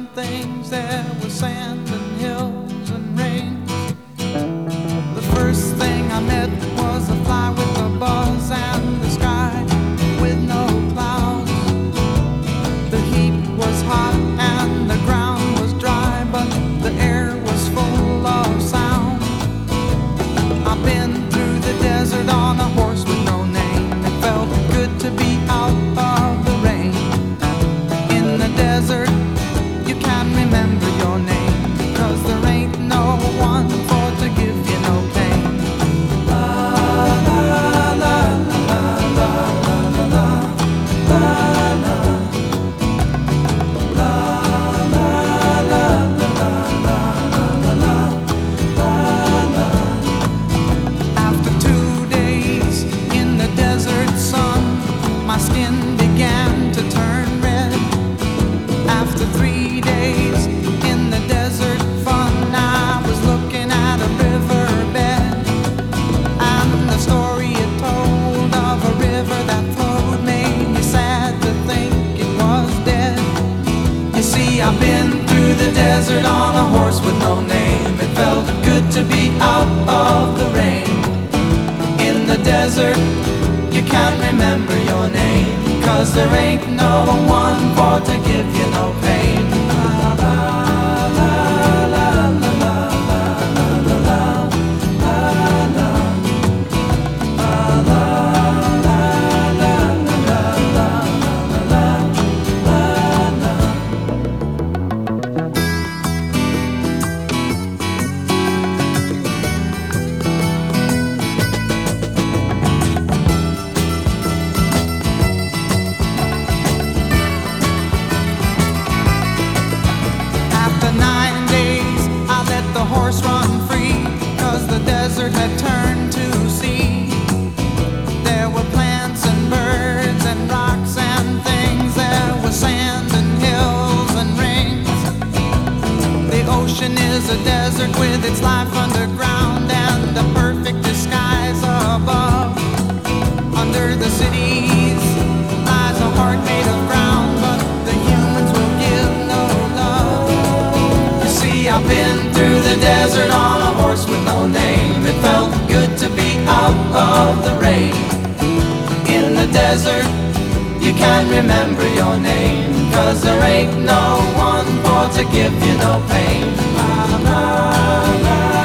and things. There was sand and hills and rain. The first thing I met was a fly with a buzz and the sky with no clouds. The heat was hot and the ground was dry, but the air was full of sound. I've been through the desert on a horse with no name. It felt good to be out of the rain. In the desert, you can't remember your name, 'cause there ain't no one for to give you no pain. La la la la la la la la la. La la la la la la la la. After 2 days in the desert sun, my skin began to turn red. After 3 days in the desert fun, I was looking at a riverbed, and the story it told of a river that flowed made me sad to think it was dead. You see, I've been through the desert on a horse with no name. It felt good to be out of the rain. In the desert, you can't remember your name, 'cause there ain't no one for to give you no pain. La la la la la la la la la la la. La la la la la la la la la. After 9 days, I let the horse run free, 'cause the desert had turned to sea. There were plants and birds and rocks and things. There was sand and hills and rings. The ocean is a desert with its life underground and the perfect disguise above. Under the cities lies a heart made of ground, but the humans will give no love. You see, I've been through the desert on a horse with no name. It felt good to be out of the rain. In the desert, you can't remember your name, 'cause there ain't no one for to give you no pain. La la la.